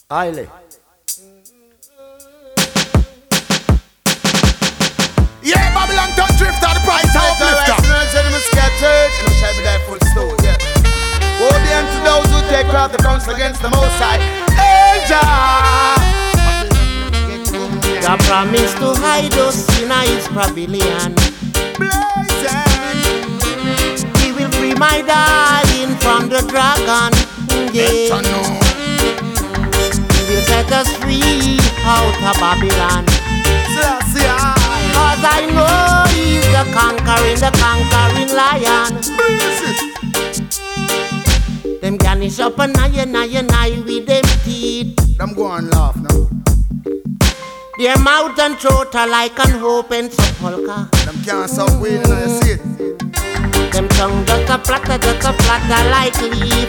Highly. Yeah, Babylon don't drift on the price of uplifter. Woe be unto those who take craft the counsel against the Most High. God promised to hide us in his pavilion. He will free my darling from the dragon. Yeah. He will set us free out of Babylon. Cause I know he's the conquering lion. Them garnish up an eye with them teeth. Them go and laugh now. Their mouth and throat are like an open sepulchre. Them can't stop waiting on you see it. Them tongue just a flatter like leaf.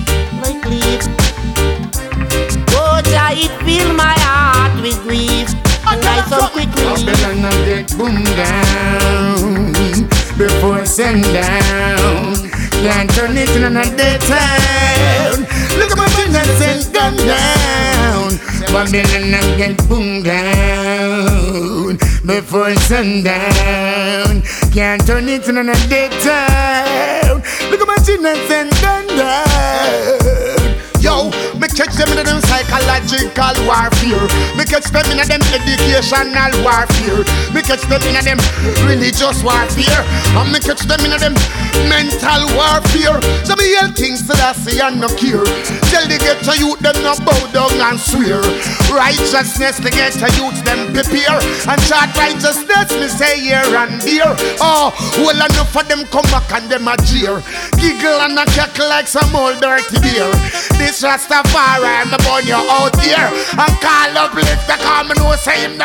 Oh, Jah, it fill my heart with grief. And I so quickly Babylon a get boom down before sundown. Can't turn it in a daytime. Look at my business and gun down. Babylon a get boom down before sundown. Can't turn it in a daytime. Look at my business and gun down. Yo, me catch them in them psychological warfare. Me catch them in them educational warfare. Me catch them in them religious warfare. And me catch them in them mental warfare. So me yell things to that say and no cure. Tell the ghetto youth them no bow down and swear. Righteousness the ghetto youth them prepare. And chart righteousness me say here and there. Oh, well enough for them come back and them a jeer. Giggle and a cackle like some old dirty beer. This Rastafari, I'm the born you out here. And call up lifter, come and know say him the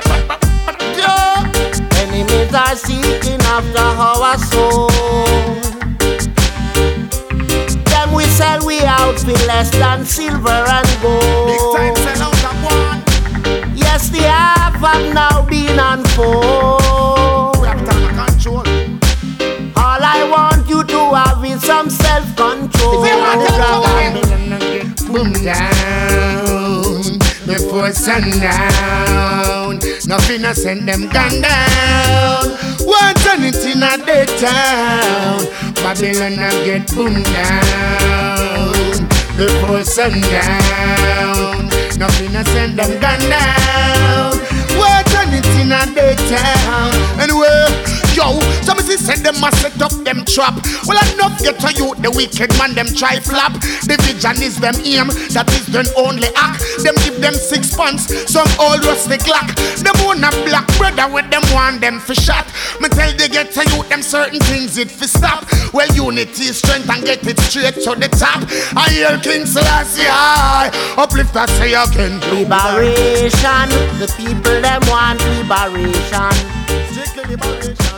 enemies are seeking after our soul. Them we sell we out for less than silver and gold. big time sell out of one. Yes, the half have now been unfold. We have time to control. All I want you to have is some self-control. Boom down before sundown. Nothing I send them gun down. One turn it in a daytown. Babylon I get boom down before sundown. Nothing I send them gun down. One turn it in a daytown. Anyway, yo, some see said them must set up them trap. Well enough get to you, the wicked man them try flap. The vision is them aim, that is them only act. Them give them 6 pants, some all rusty clock. Them want a black brother with them want them for shot. Me tell they get to you them certain things it fi stop. Well unity is strength and get it straight to the top. I hear King Selassie high, uplift that say again. Liberation, the people them want liberation. Strictly liberation.